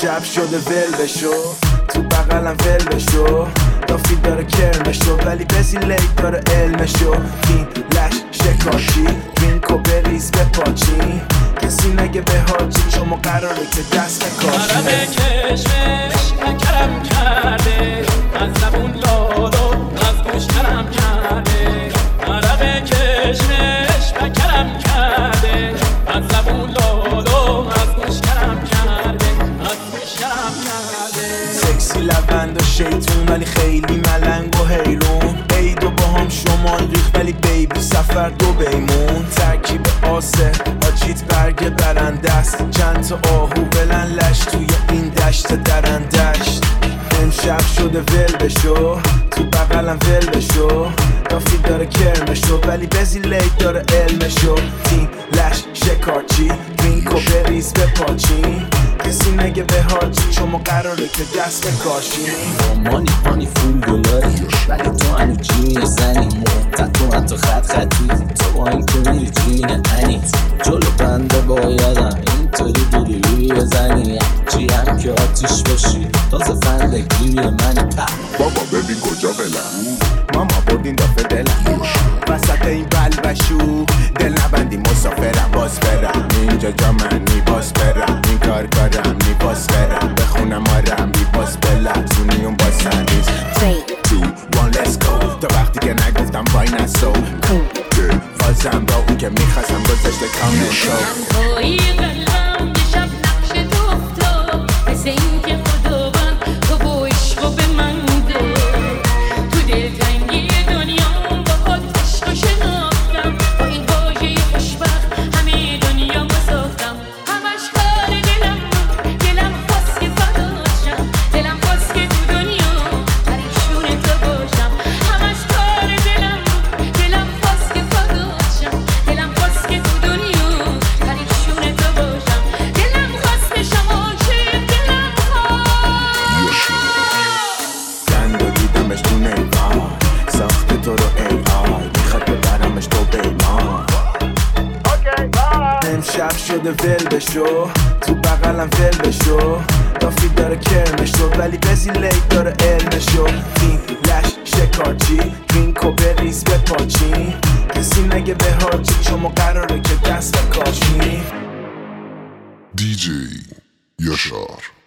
امشب شده ول بشو، تو بغلم ول بشو، دافی داره کرمشو ولی بزی لیت داره علمشو. این لش شکاشی درینکو بریز به پاچی، کسی نگه به حاجی شما قراره که دست نکاشی. عرب کشمش کرم کرده، از زبون لالو از گوش کرم کرده. عرب کشمش کرم کرده، از زبون لالو از گوش کرم کرده، از گوش کرم کرده. سکسی لبند و شیطون ولی خیلی ملنگ و حیرون، عید و با هم شمال ریخ ولی بیبی سفر دو بیمون. ترکیب آسه آجیت برگ برنده است، چند تا آهو بلن لش توی این دشت درندشت. امشب شده ول بشو، تو بغلم ول بشو، دافی داره کرمشو ولی بزی لیت داره علمشو. تیم لش شکارچی درینکو بریز به پاچی، کسی نگه به حاجی شما قراره که دست بکاشی. مانی فول دلاری ولی تو هنو جین زنی، تو من تو خطی تو با این که میری جین انیت. جلو بنده بایدم اینطوری دوری بزنی، چی هم که آتیش باشی تازه فندگی منی. بابا ببین کجا بلم، ماما بردین دافه دلم وسط این بلبشو، دل نبندی مسافرم باز برم اینجا جا من میباز برم، این کارم میباز برم بخونم آرم میباز بلم زونیون باز سنیز 3, 2, 1 let's go. تا وقتی که نگفتم وای نسو فازم با اون که میخواستم گذاشته کامنتو. ساخت تو رو ای آی میخواد ببرمش تو بیمان. امشب شده ول بشو، تو بغلم ول بشو، دافی داره کرمشو ولی بزی لیت داره علمشو. تیم لش شکارچی درینکو بریز به پاچی، کسی نگه به حاجی شما قراره که دست کاشی. دیجی یاشار.